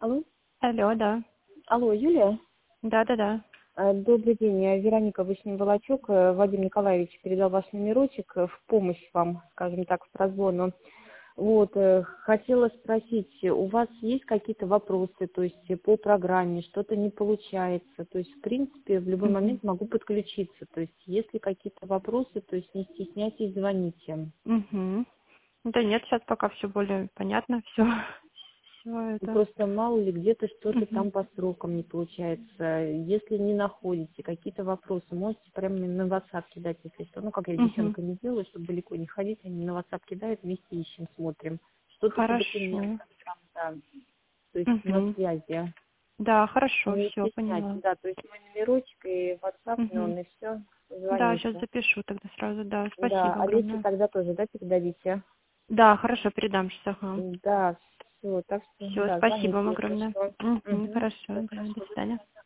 Алло, Алло, да. алло, Юлия? Да-да-да. Добрый день, Вероника Вышний-Волочок. Вадим Николаевич передал ваш номерочек в помощь вам, скажем так, в прозвону. Вот, хотела спросить, у вас есть какие-то вопросы, то есть по программе, что-то не получается? То есть, в принципе, в любой Мгм. момент могу подключиться. То есть, если какие-то вопросы, то есть не стесняйтесь, звоните. Мгм. Да нет, сейчас пока все более понятно, все. Все Ну, это. просто мало ли где-то что-то Мгм. там по срокам не получается. Если не находите какие-то вопросы, можете прямо на WhatsApp кидать, если что. Ну, как я Мгм. девчонками делаю, чтобы далеко не ходить, они на WhatsApp кидают, вместе ищем, смотрим. Что-то по Хорошо. документам, там, да. То есть на Мгм. связи. Да, хорошо, Не все стесняйтесь, поняла. да. То есть мой номерочек и WhatsApp, Мгм. он и все, Да, сейчас звоните. запишу тогда сразу, да. Да, Спасибо Олесе огромное. тогда тоже, да, передадите? Да, хорошо, передам сейчас, ага. Да, все, так что, Все, да, спасибо звоните, вам если огромное. что. Мгм. Угу. Хорошо, Все да, до хорошо, до свидания. свидания.